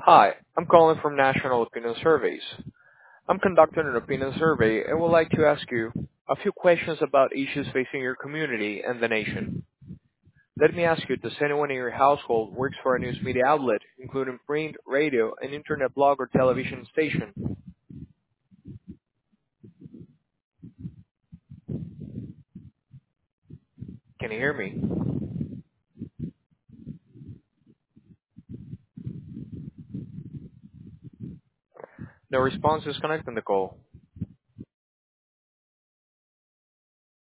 Hi, I'm calling from National Opinion Surveys. I'm conducting an opinion survey and would like to ask you a few questions about issues facing your community and the nation. Let me ask you, does anyone in your household works for a news media outlet, including print, radio, and internet blog or television station? Can you hear me? No response is connecting the call.